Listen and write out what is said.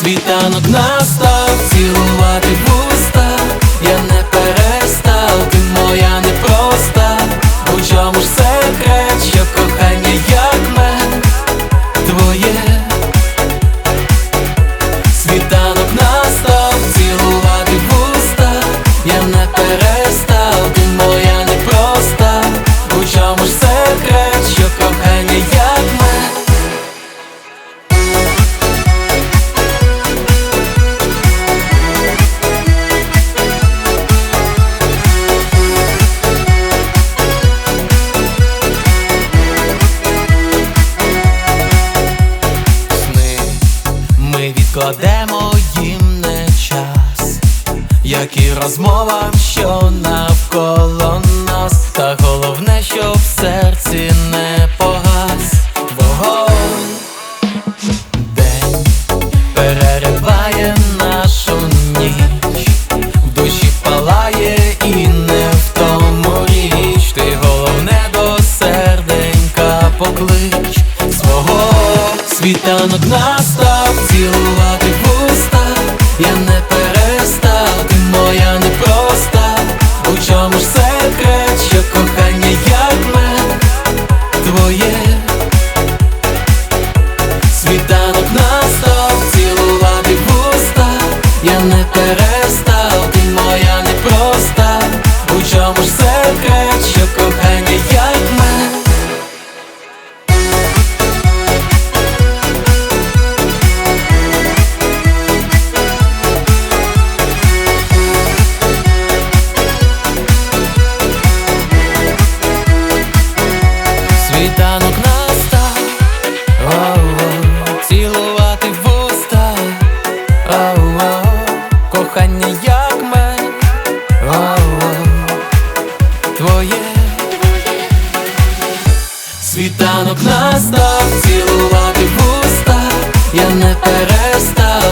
Світанок настав, цілувати вуста, я не перестав, ти моя непроста. У чому ж секрет, що кохання як мен твоє? Світанок настав, цілувати вуста, я не перестав, ти моя непроста. У чому ж секрет, що кохання як мен? Ми відкладемо їм не час, як і розмовам, що навколо нас. Та головне, щоб в серці не погас вогонь. День перериває нашу ніч, в душі палає і не в тому річ. Ти головне до серденька поклич свого. Світанок настав, цілувати вуста, я не перестав, ти моя непроста. У чому ж секрет, що кохання як мен твоє? Світанок настав, цілувати вуста, я не перестав, ти моя непроста. У чому ж секрет, що кохання як мен? Світанок настав, цілувати вуста, кохання як мен твоє. Світанок настав, цілувати вуста, я не перестав,